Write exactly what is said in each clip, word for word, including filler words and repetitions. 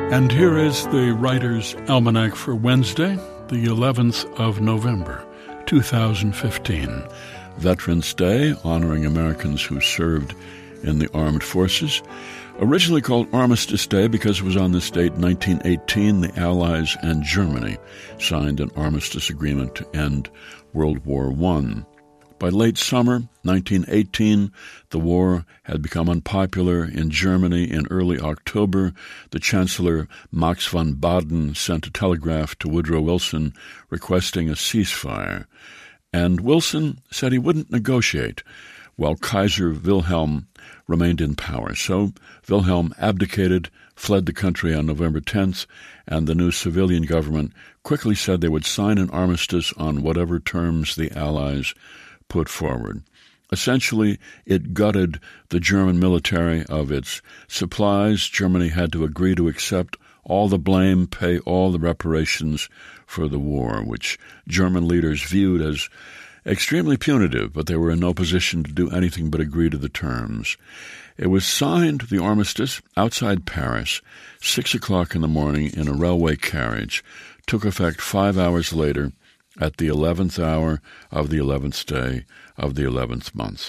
And here is the Writer's Almanac for Wednesday, the eleventh of November, two thousand fifteen. Veterans Day, honoring Americans who served in the armed forces. Originally called Armistice Day because it was on this date, nineteen eighteen, the Allies and Germany signed an armistice agreement to end World War One. By late summer nineteen eighteen, the war had become unpopular in Germany. In early October, the Chancellor Max von Baden sent a telegraph to Woodrow Wilson requesting a ceasefire, and Wilson said he wouldn't negotiate while Kaiser Wilhelm remained in power. So Wilhelm abdicated, fled the country on November tenth, and the new civilian government quickly said they would sign an armistice on whatever terms the Allies put forward. Essentially, it gutted the German military of its supplies. Germany had to agree to accept all the blame, pay all the reparations for the war, which German leaders viewed as extremely punitive, but they were in no position to do anything but agree to the terms. It was signed, the armistice, outside Paris, six o'clock in the morning in a railway carriage, took effect five hours later, at the eleventh hour of the eleventh day of the eleventh month.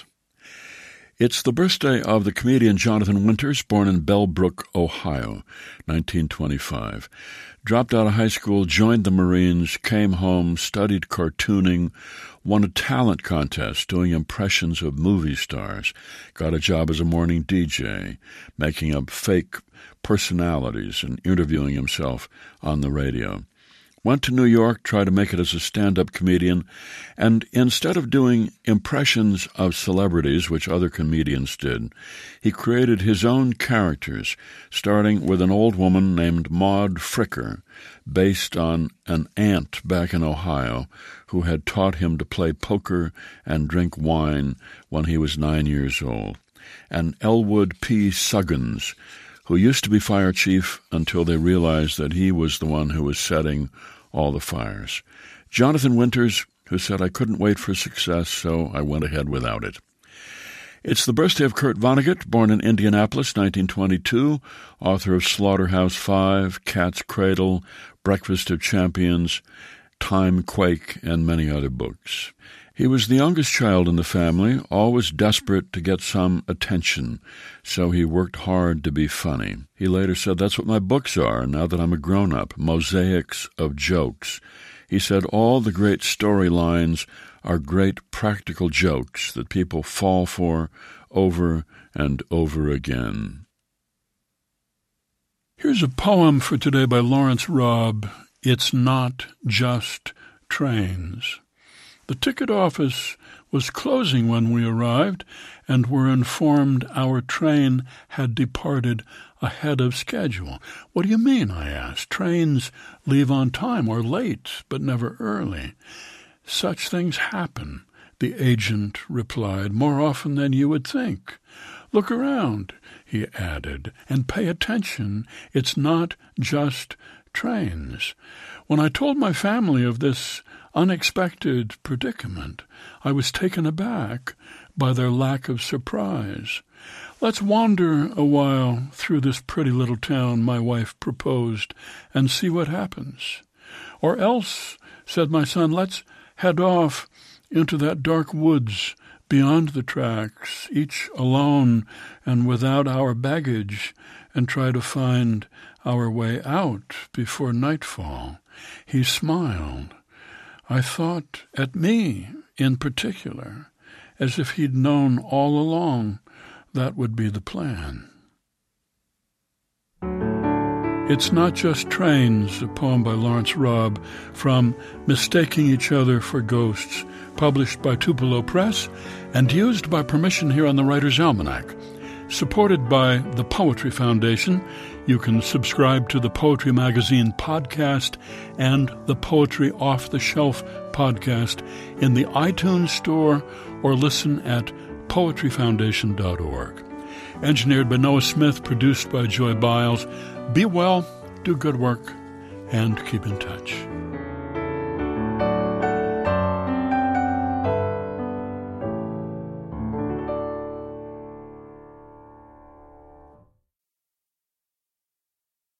It's the birthday of the comedian Jonathan Winters, born in Bellbrook, Ohio, nineteen twenty-five. Dropped out of high school, joined the Marines, came home, studied cartooning, won a talent contest doing impressions of movie stars, got a job as a morning D J, making up fake personalities and interviewing himself on the radio. Went to New York, tried to make it as a stand-up comedian, and instead of doing impressions of celebrities, which other comedians did, he created his own characters, starting with an old woman named Maud Fricker, based on an aunt back in Ohio who had taught him to play poker and drink wine when he was nine years old, and Elwood P. Suggins, who used to be fire chief until they realized that he was the one who was setting all the fires. Jonathan Winters, who said, "I couldn't wait for success, so I went ahead without it." It's the birthday of Kurt Vonnegut, born in Indianapolis, nineteen twenty-two, author of Slaughterhouse-Five, Cat's Cradle, Breakfast of Champions, Time Quake, and many other books. He was the youngest child in the family, always desperate to get some attention, so he worked hard to be funny. He later said, "That's what my books are, now that I'm a grown-up, mosaics of jokes." He said, "All the great storylines are great practical jokes that people fall for over and over again." Here's a poem for today by Lawrence Robb. It's Not Just Trains. The ticket office was closing when we arrived and were informed our train had departed ahead of schedule. "What do you mean?" I asked. "Trains leave on time or late, but never early." "Such things happen," the agent replied, "more often than you would think. Look around," he added, "and pay attention. It's not just trains." When I told my family of this unexpected predicament, I was taken aback by their lack of surprise. "Let's wander a while through this pretty little town," my wife proposed, "and see what happens." "Or else," said my son, "let's head off into that dark woods beyond the tracks, each alone and without our baggage, and try to find our way out before nightfall." He smiled. I thought at me in particular, as if he'd known all along that would be the plan. It's Not Just Trains, a poem by Lawrence Robb from Mistaking Each Other for Ghosts, published by Tupelo Press and used by permission here on the Writer's Almanac. Supported by the Poetry Foundation, you can subscribe to the Poetry Magazine podcast and the Poetry Off the Shelf podcast in the iTunes Store or listen at poetry foundation dot org. Engineered by Noah Smith, produced by Joy Biles. Be well, do good work, and keep in touch.